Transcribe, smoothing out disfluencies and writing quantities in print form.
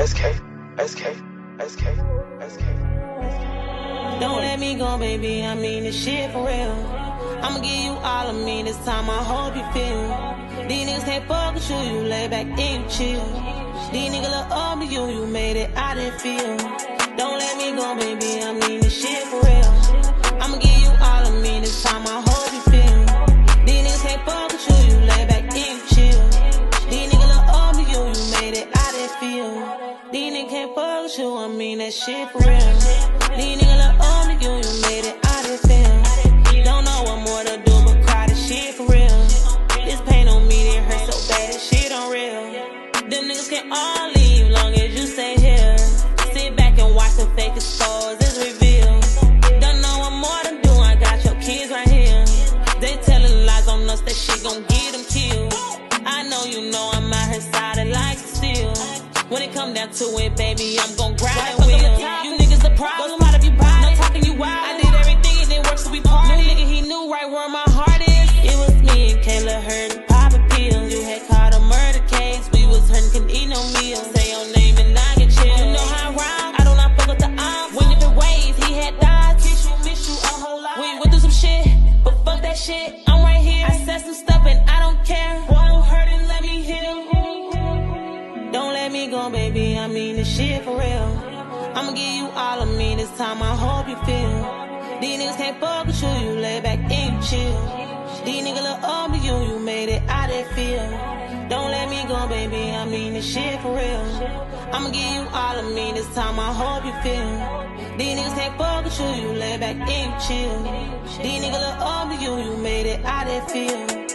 SK, SK, SK, SK. Don't let me go, baby, I mean this shit for real. I'ma give you all of me this time, I hope you feel. These niggas can't fuck with you, you lay back and you chill. These niggas look up to you, you made it out of feel. Don't let me go, baby, I mean this shit for real. I'ma give you all of me this time, I hope you feel. These niggas can't fuck with you, you lay back and you chill. These niggas look up to you, you made it out of feel. These niggas can't fuck with you, I mean that shit for real. These niggas look up to you, you made it out of feel. Don't know what more to do but cry this shit for real. This pain on me, it hurt so bad, this shit unreal. Them niggas can all leave long as you stay here. Sit back and watch the fake exposed, it's revealed. Don't know what more to do, I got your kids right here. They telling lies on us, that shit gon' get them killed. I know you know I'm out here sided like steel. When it come down to it, baby, I'm gon' grab that wheel. You niggas the problem, out of you body, no talking you wild. I did everything, it didn't work, so we parted. New nigga, he knew right where my heart is. It was me and Kayla heard poppin' pills. You had caught a murder case, we was hurting, couldn't eat no meal. Say your name and I get chill. You know how I ride, I do not fuck with the odds. Went different ways, he had died. Miss you a whole lot. We went through some shit, but fuck that shit, I'm right here. I said some stuff and I don't care. Boy, don't hurt and let me heal. Don't let me go, baby, I mean this shit for real. I'ma give you all of me this time, I hope you feel. These niggas can't fuck with you, you lay back and you chill. These niggas look up to you, you made it out of feel. Don't let me go, baby, I mean this shit for real. I'ma give you all of me this time, I hope you feel. These niggas can't fuck with you, you lay back and you chill. These niggas look up to you, you made it out of feel.